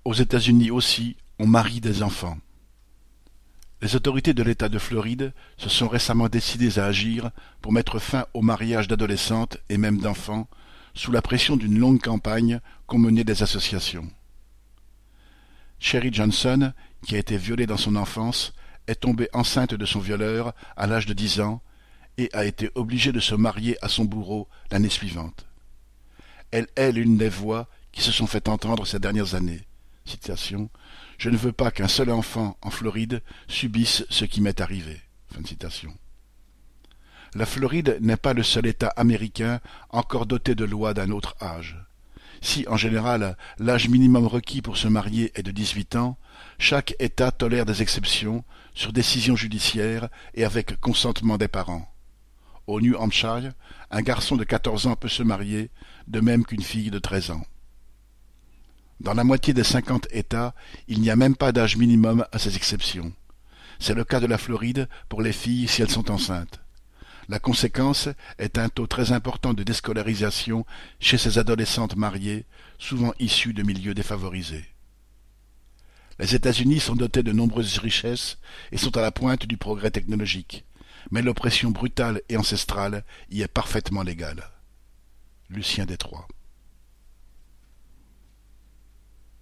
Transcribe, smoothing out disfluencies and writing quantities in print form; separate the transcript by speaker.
Speaker 1: Aux États-Unis aussi, on marie des enfants. Les autorités de l'État de Floride se sont récemment décidées à agir pour mettre fin au mariage d'adolescentes et même d'enfants, sous la pression d'une longue campagne qu'ont menée des associations. Sherry Johnson, qui a été violée dans son enfance, est tombée enceinte de son violeur à l'âge de 10 ans et a été obligée de se marier à son bourreau l'année suivante. Elle est l'une des voix qui se sont fait entendre ces dernières années. Citation, « Je ne veux pas qu'un seul enfant en Floride subisse ce qui m'est arrivé. » Fin de citation. La Floride n'est pas le seul État américain encore doté de lois d'un autre âge. Si, en général, l'âge minimum requis pour se marier est de 18 ans, chaque État tolère des exceptions sur décision judiciaire et avec consentement des parents. Au New Hampshire, un garçon de 14 ans peut se marier, de même qu'une fille de 13 ans. Dans la moitié des 50 États, il n'y a même pas d'âge minimum à ces exceptions. C'est le cas de la Floride pour les filles si elles sont enceintes. La conséquence est un taux très important de déscolarisation chez ces adolescentes mariées, souvent issues de milieux défavorisés. Les États-Unis sont dotés de nombreuses richesses et sont à la pointe du progrès technologique, mais l'oppression brutale et ancestrale y est parfaitement légale. Lucien Détroit.